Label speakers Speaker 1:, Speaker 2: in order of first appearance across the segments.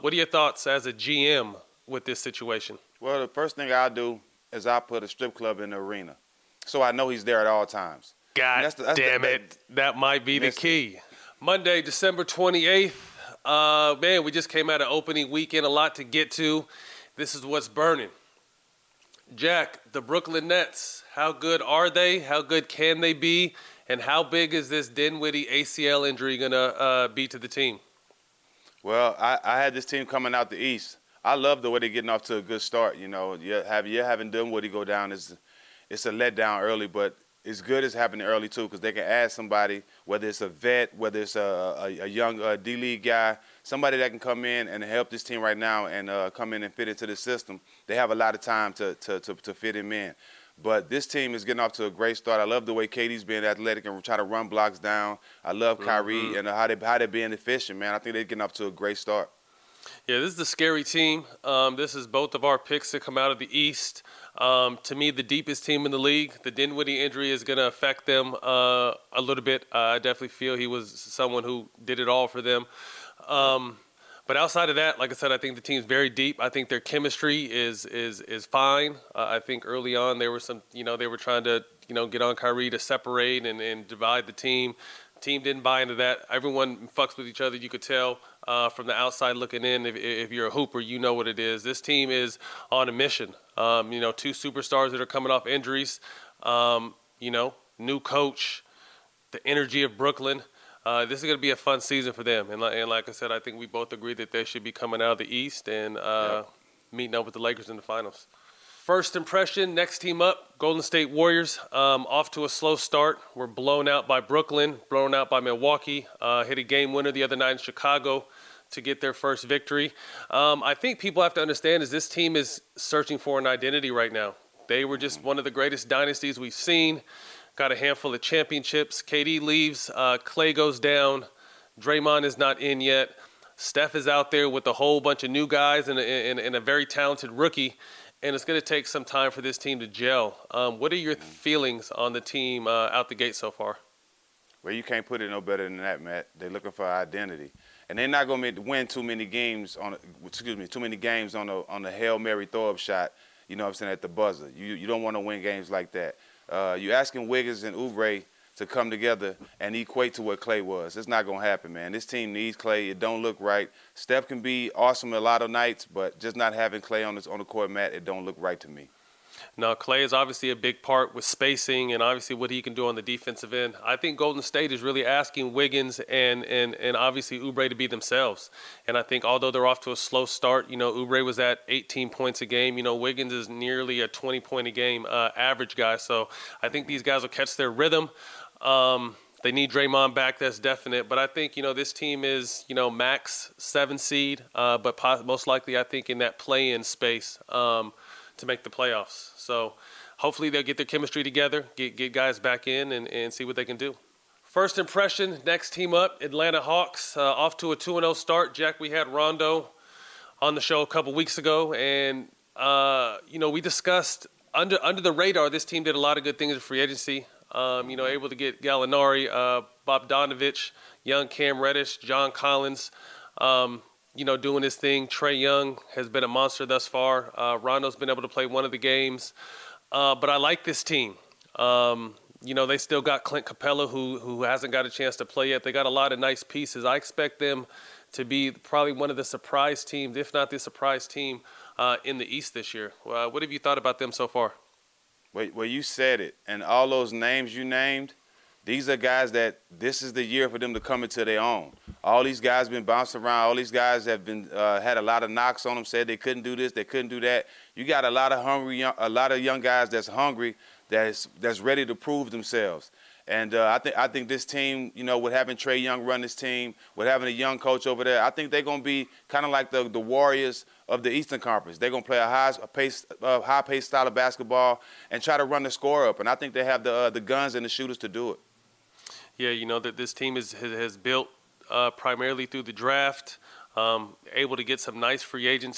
Speaker 1: What are your thoughts as a GM with this situation?
Speaker 2: Well, the first thing I'll do is I'll put a strip club in the arena, so I know he's there at all times. And
Speaker 1: God damn it. That might be the key. Monday, December 28th. Man, we just came out of opening weekend. A lot to get to. This is what's burning. Jack, the Brooklyn Nets, how good are they? How good can they be? And how big is this Dinwiddie ACL injury going to be to the team?
Speaker 2: Well, I had this team coming out the East. I love the way they're getting off to a good start. You know, you're having Dinwiddie go down. It's a letdown early, but it's good it's happening early too, because they can add somebody, whether it's a vet, whether it's a young D-League guy, somebody that can come in and help this team right now and come in and fit into the system. They have a lot of time to fit him in. But this team is getting off to a great start. I love the way KD's being athletic and trying to run blocks down. I love Kyrie and how they're being efficient, man. I think they're getting off to a great start.
Speaker 1: Yeah, this is a scary team. This is both of our picks to come out of the East. To me, the deepest team in the league. The Dinwiddie injury is going to affect them a little bit. I definitely feel he was someone who did it all for them. But outside of that, like I said, I think the team's very deep. I think their chemistry is fine. I think early on they were they were trying to get on Kyrie to separate and divide the team. Team didn't buy into that. Everyone fucks with each other. You could tell from the outside looking in. If you're a hooper, you know what it is. This team is on a mission. Two superstars that are coming off injuries. New coach, the energy of Brooklyn. This is going to be a fun season for them. And like I said, I think we both agree that they should be coming out of the East and meeting up with the Lakers in the finals. First impression, next team up, Golden State Warriors, off to a slow start. We're blown out by Brooklyn, blown out by Milwaukee, hit a game winner the other night in Chicago to get their first victory. I think people have to understand is this team is searching for an identity right now. They were just one of the greatest dynasties we've seen. Got a handful of championships. KD leaves. Clay goes down. Draymond is not in yet. Steph is out there with a whole bunch of new guys and a very talented rookie. And it's going to take some time for this team to gel. What are your feelings on the team out the gate so far?
Speaker 2: Well, you can't put it no better than that, Matt. They're looking for identity, and they're not going to win too many games on the Hail Mary throw-up shot. You know what I'm saying, at the buzzer. You don't want to win games like that. You're asking Wiggins and Oubre to come together and equate to what Clay was. It's not going to happen, man. This team needs Clay. It don't look right. Steph can be awesome a lot of nights, but just not having Clay on the court, Matt, it don't look right to me.
Speaker 1: Now, Clay is obviously a big part with spacing and obviously what he can do on the defensive end. I think Golden State is really asking Wiggins and obviously Oubre to be themselves. And I think although they're off to a slow start, Oubre was at 18 points a game. Wiggins is nearly a 20-point-a-game average guy. So I think these guys will catch their rhythm. They need Draymond back, that's definite. But I think, this team is, max 7 seed, but most likely I think in that play-in space to make the playoffs. So hopefully they'll get their chemistry together, get guys back in and see what they can do. First impression, next team up, Atlanta Hawks, off to a 2-0 start. Jack, we had Rondo on the show a couple weeks ago, and, we discussed under the radar, this team did a lot of good things in free agency. Able to get Gallinari, Bogdanovic, young Cam Reddish, John Collins, doing his thing. Trae Young has been a monster thus far. Rondo's been able to play one of the games. But I like this team. They still got Clint Capella, who hasn't got a chance to play yet. They got a lot of nice pieces. I expect them to be probably one of the surprise teams, if not the surprise team, in the East this year. What have you thought about them so far?
Speaker 2: Well, you said it. And all those names you named, these are guys that this is the year for them to come into their own. All these guys been bounced around. All these guys have been had a lot of knocks on them, said they couldn't do this, they couldn't do that. You got a lot of young guys that's hungry, that's ready to prove themselves. And I think this team, with having Trae Young run this team, with having a young coach over there, I think they're going to be kind of like the Warriors of the Eastern Conference. They're going to play a high-paced style of basketball and try to run the score up. And I think they have the guns and the shooters to do it. Yeah,
Speaker 1: that this team has built primarily through the draft, able to get some nice free agent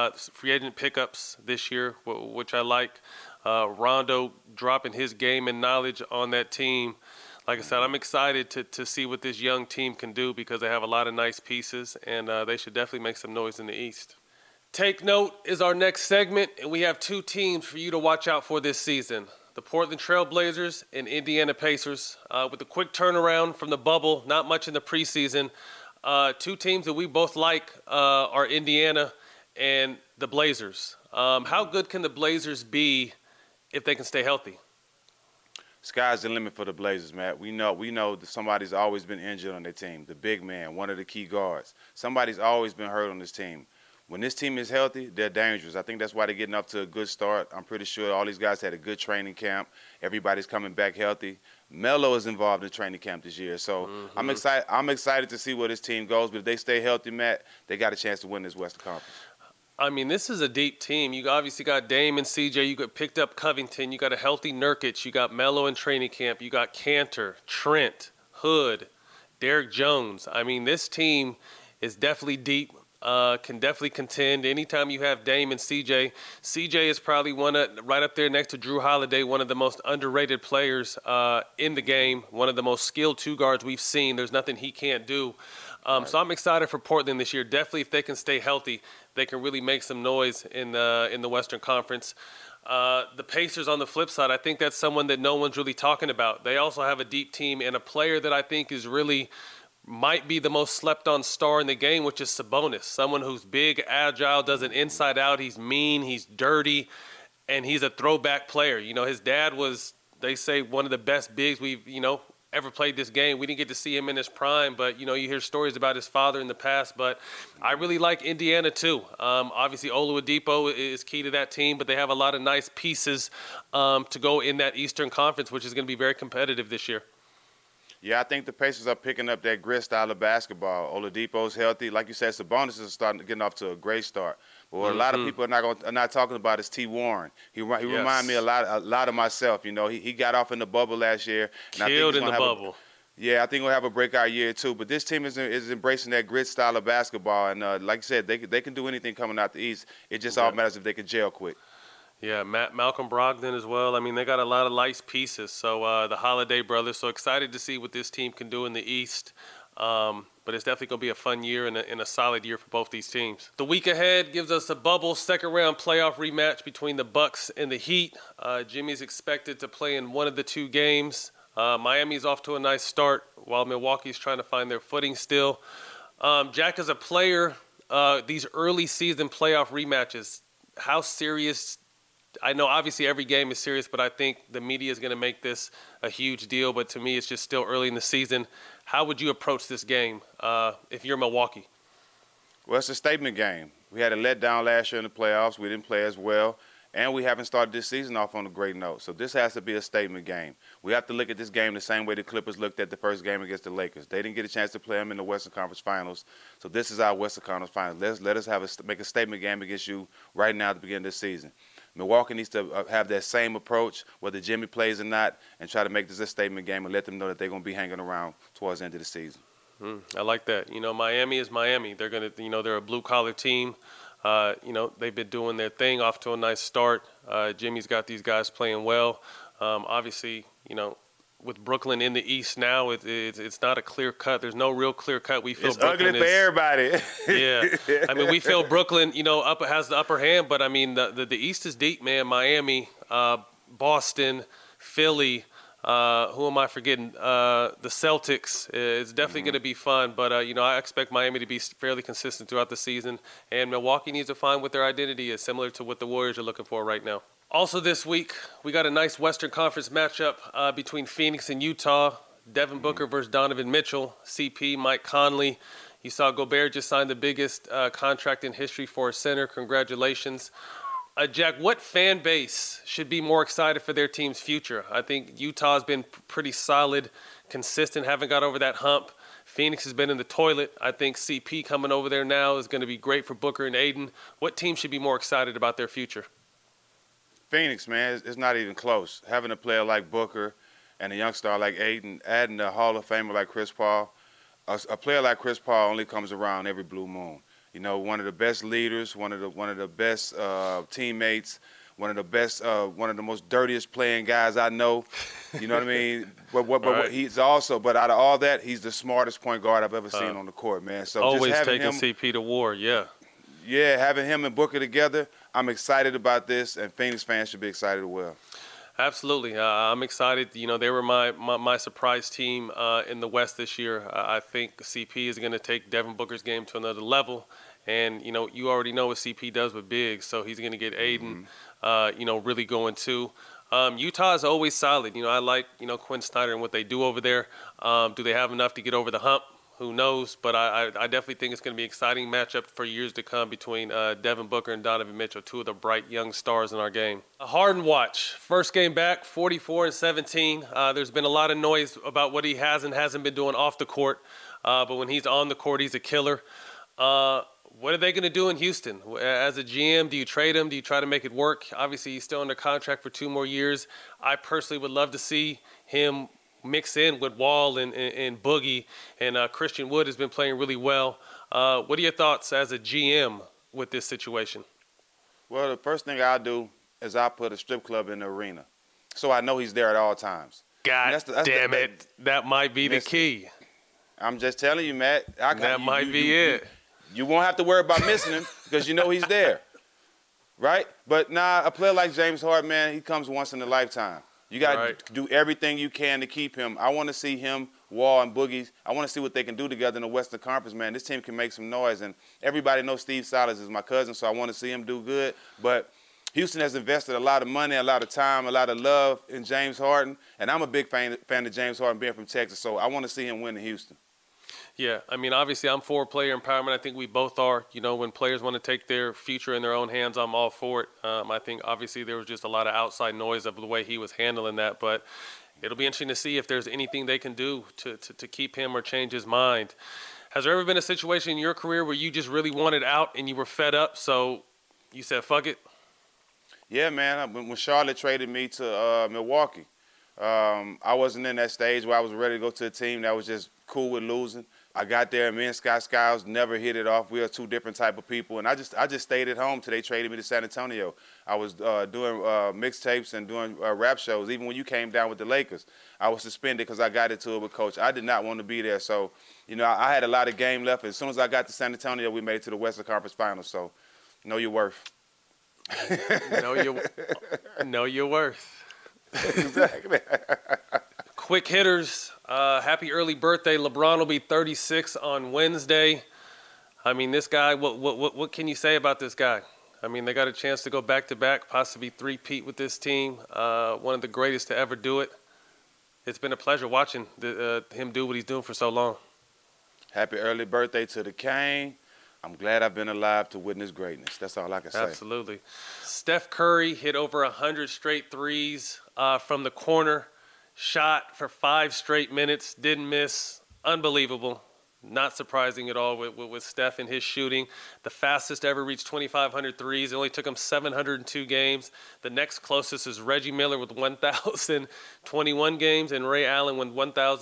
Speaker 1: pickups this year, which I like. Rondo dropping his game and knowledge on that team like I said, I'm excited to see what this young team can do because they have a lot of nice pieces, and they should definitely make some noise in the East. Take Note is our next segment, and we have two teams for you to watch out for this season. The Portland Trail Blazers and Indiana Pacers. With a quick turnaround from the bubble, not much in the preseason, two teams that we both like are Indiana and the Blazers. How good can the Blazers be if they can stay healthy?
Speaker 2: Sky's the limit for the Blazers, Matt. We know that somebody's always been injured on their team. The big man, one of the key guards. Somebody's always been hurt on this team. When this team is healthy, they're dangerous. I think that's why they're getting up to a good start. I'm pretty sure all these guys had a good training camp. Everybody's coming back healthy. Melo is involved in training camp this year, so I'm excited. I'm excited to see where this team goes. But if they stay healthy, Matt, they got a chance to win this Western Conference.
Speaker 1: I mean, this is a deep team. You obviously got Dame and CJ. You got picked up Covington. You got a healthy Nurkic. You got Melo in training camp. You got Cantor, Trent, Hood, Derek Jones. I mean, this team is definitely deep. Can definitely contend. Anytime you have Dame and CJ, CJ is probably right up there next to Drew Holiday, one of the most underrated players in the game, one of the most skilled two guards we've seen. There's nothing he can't do. So I'm excited for Portland this year. Definitely, if they can stay healthy, they can really make some noise in the Western Conference. The Pacers, on the flip side, I think that's someone that no one's really talking about. They also have a deep team and a player that I think is really might be the most slept-on star in the game, which is Sabonis, someone who's big, agile, does it inside out. He's mean, he's dirty, and he's a throwback player. You know, his dad was, they say, one of the best bigs we've, ever played this game. We didn't get to see him in his prime, but, you hear stories about his father in the past. But I really like Indiana, too. Obviously, Oladipo is key to that team, but they have a lot of nice pieces to go in that Eastern Conference, which is going to be very competitive this year.
Speaker 2: Yeah, I think the Pacers are picking up that grit style of basketball. Oladipo's healthy. Like you said, Sabonis is getting off to a great start. But what a lot of people are not talking about is T. Warren. He reminds me a lot of myself. He got off in the bubble last year. And
Speaker 1: Killed in the bubble.
Speaker 2: I think we'll have a breakout year too. But this team is embracing that grit style of basketball. And like you said, they can do anything coming out the East. It just all matters if they can gel quick.
Speaker 1: Yeah, Malcolm Brogdon as well. I mean, they got a lot of nice pieces. So the Holiday brothers. So excited to see what this team can do in the East. But it's definitely going to be a fun year and a solid year for both these teams. The week ahead gives us a bubble second-round playoff rematch between the Bucks and the Heat. Jimmy's expected to play in one of the two games. Miami's off to a nice start while Milwaukee's trying to find their footing still. Jack, as a player, these early season playoff rematches, how serious? I know obviously every game is serious, but I think the media is going to make this a huge deal. But to me, it's just still early in the season. How would you approach this game if you're Milwaukee?
Speaker 2: Well, it's a statement game. We had a letdown last year in the playoffs. We didn't play as well. And we haven't started this season off on a great note. So this has to be a statement game. We have to look at this game the same way the Clippers looked at the first game against the Lakers. They didn't get a chance to play them in the Western Conference Finals. So this is our Western Conference Finals. Let us make a statement game against you right now at the beginning of this season. Milwaukee needs to have that same approach, whether Jimmy plays or not, and try to make this a statement game and let them know that they're going to be hanging around towards the end of the season.
Speaker 1: I like that. Miami is Miami. They're going to, they're a blue-collar team. They've been doing their thing, off to a nice start. Jimmy's got these guys playing well. Obviously, with Brooklyn in the East now, it's not a clear cut. There's no real clear cut. We feel
Speaker 2: it's
Speaker 1: Brooklyn
Speaker 2: ugly for everybody.
Speaker 1: Yeah, I mean, we feel Brooklyn, has the upper hand, but I mean, the East is deep, man. Miami, Boston, Philly. Who am I forgetting? The Celtics. It's definitely going to be fun, but I expect Miami to be fairly consistent throughout the season, and Milwaukee needs to find what their identity is, similar to what the Warriors are looking for right now. Also this week, we got a nice Western Conference matchup between Phoenix and Utah. Devin Booker versus Donovan Mitchell. CP, Mike Conley. You saw Gobert just signed the biggest contract in history for a center. Congratulations. Jack, what fan base should be more excited for their team's future? I think Utah's been pretty solid, consistent, haven't got over that hump. Phoenix has been in the toilet. I think CP coming over there now is going to be great for Booker and Aiden. What team should be more excited about their future?
Speaker 2: Phoenix, man, it's not even close. Having a player like Booker and a young star like Aiden, adding a Hall of Famer like Chris Paul, a player like Chris Paul only comes around every blue moon. One of the best leaders, one of the best teammates, one of the best, one of the most dirtiest playing guys I know. You know what I mean? But
Speaker 1: Right.
Speaker 2: he's also, but out of all that, he's the smartest point guard I've ever seen on the court, man. So just
Speaker 1: Always
Speaker 2: having
Speaker 1: taking
Speaker 2: him,
Speaker 1: CP to war, yeah.
Speaker 2: yeah, having him and Booker together, I'm excited about this, and Phoenix fans should be excited as well.
Speaker 1: Absolutely. I'm excited. You know, they were my surprise team in the West this year. I think CP is going to take Devin Booker's game to another level. And, you know, you already know what CP does with bigs, so he's going to get Aiden, you know, really going too. Utah is always solid. You know, I like, you know, Quinn Snyder and what they do over there. Do they have enough to get over the hump? Who knows? But I definitely think it's going to be an exciting matchup for years to come between Devin Booker and Donovan Mitchell, two of the bright young stars in our game. A Harden watch. First game back, 44-17. There's been a lot of noise about what he has and hasn't been doing off the court. But when he's on the court, he's a killer. What are they going to do in Houston? As a GM, do you trade him? Do you try to make it work? Obviously, he's still under contract for 2 more years. I personally would love to see him mix in with Wall and Boogie, and Christian Wood has been playing really well. What are your thoughts as a GM with this situation?
Speaker 2: Well, the first thing I'll do is I'll put a strip club in the arena, so I know he's there at all times.
Speaker 1: God damn it. That might be the key.
Speaker 2: I'm just telling you, Matt.
Speaker 1: That might be it.
Speaker 2: You won't have to worry about missing him because you know he's there, right? But a player like James Harden, man, he comes once in a lifetime. You got to do everything you can to keep him. I want to see him, Wall, and Boogie. I want to see what they can do together in the Western Conference, man. This team can make some noise. And everybody knows Steve Silas is my cousin, so I want to see him do good. But Houston has invested a lot of money, a lot of time, a lot of love in James Harden. And I'm a big fan of James Harden being from Texas, so I want to see him win in Houston.
Speaker 1: Yeah, I mean, obviously, I'm for player empowerment. I think we both are. You know, when players want to take their future in their own hands, I'm all for it. I think, obviously, there was just a lot of outside noise of the way he was handling that. But it'll be interesting to see if there's anything they can do to keep him or change his mind. Has there ever been a situation in your career where you just really wanted out and you were fed up, so you said, fuck it?
Speaker 2: Yeah, man. When Charlotte traded me to Milwaukee, I wasn't in that stage where I was ready to go to a team that was just cool with losing. I got there, and me and Scott Skiles never hit it off. We are 2 different type of people, and I just stayed at home till they traded me to San Antonio. I was doing mixtapes and doing rap shows. Even when you came down with the Lakers, I was suspended because I got into it with Coach. I did not want to be there, so you know I had a lot of game left. As soon as I got to San Antonio, we made it to the Western Conference Finals. So, know your worth.
Speaker 1: know your worth.
Speaker 2: Exactly.
Speaker 1: Quick hitters. Happy early birthday. LeBron will be 36 on Wednesday. I mean, this guy, what can you say about this guy? I mean, they got a chance to go back-to-back, possibly three-peat with this team. One of the greatest to ever do it. It's been a pleasure watching him do what he's doing for so long.
Speaker 2: Happy early birthday to the King. I'm glad I've been alive to witness greatness. That's all I can say.
Speaker 1: Absolutely. Steph Curry hit over 100 straight threes from the corner. Shot for 5 straight minutes, didn't miss. Unbelievable. Not surprising at all with Steph and his shooting. The fastest ever reached 2,500 threes. It only took him 702 games. The next closest is Reggie Miller with 1,021 games and Ray Allen with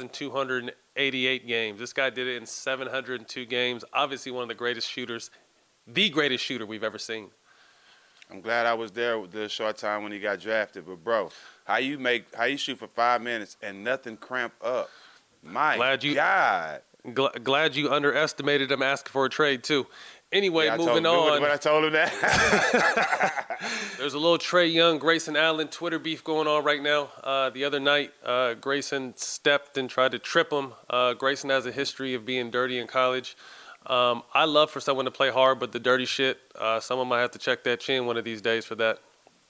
Speaker 1: 1,288 games. This guy did it in 702 games. Obviously one of the greatest shooters, the greatest shooter we've ever seen.
Speaker 2: I'm glad I was there with the short time when he got drafted. But, bro, how you shoot for 5 minutes and nothing cramp up? My God.
Speaker 1: Glad you underestimated him asking for a trade, too. Anyway,
Speaker 2: yeah,
Speaker 1: moving on.
Speaker 2: But I told him that.
Speaker 1: There's a little Trae Young, Grayson Allen Twitter beef going on right now. The other night, Grayson stepped and tried to trip him. Grayson has a history of being dirty in college. I love for someone to play hard, but the dirty shit, someone might have to check that chin one of these days for that.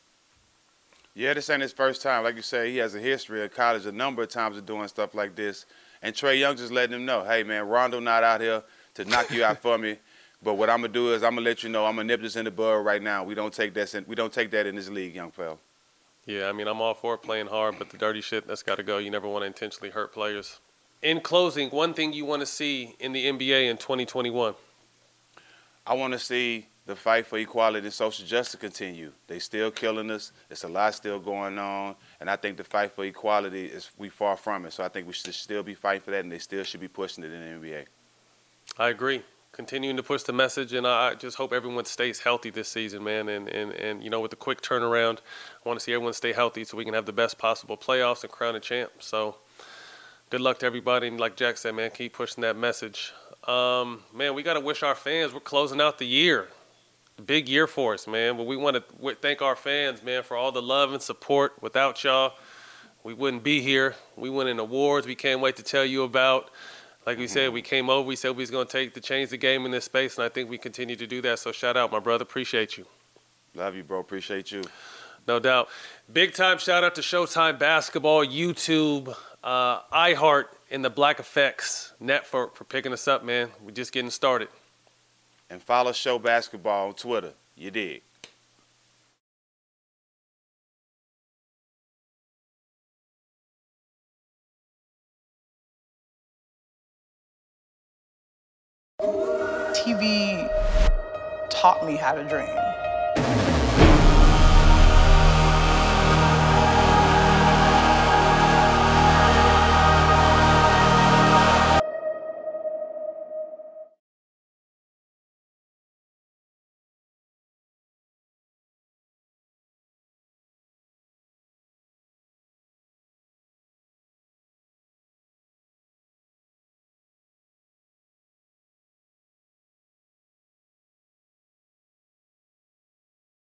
Speaker 2: Yeah, this ain't his first time. Like you say, he has a history of college a number of times of doing stuff like this. And Trae Young just letting him know, hey, man, Rondo not out here to knock you out for me. But what I'm going to do is I'm going to let you know I'm going to nip this in the bud right now. We don't take that in this league, young fella.
Speaker 1: Yeah, I mean, I'm all for playing hard, but the dirty shit, that's got to go. You never want to intentionally hurt players. In closing, one thing you want to see in the NBA in 2021?
Speaker 2: I want to see the fight for equality and social justice continue. They still killing us. It's a lot still going on. And I think the fight for equality, we far from it. So I think we should still be fighting for that, and they still should be pushing it in the NBA.
Speaker 1: I agree. continuing to push the message, and I just hope everyone stays healthy this season, man. And with the quick turnaround, I want to see everyone stay healthy so we can have the best possible playoffs and crown a champ. So good luck to everybody, and like Jack said, man, keep pushing that message. Man, we got to wish our fans, we're closing out the year. Big year for us, man. But we want to thank our fans, man, for all the love and support. Without y'all, we wouldn't be here. We win in awards we can't wait to tell you about. Like we said, we came over. We said we was going to change the game in this space, and I think we continue to do that. So shout out, my brother. Appreciate you.
Speaker 2: Love you, bro. Appreciate you.
Speaker 1: No doubt. Big time shout out to Showtime Basketball, YouTube, iHeart, and the Black Effects Network for picking us up, man. We're just getting started.
Speaker 2: And follow Show Basketball on Twitter. You dig?
Speaker 3: TV taught me how to dream.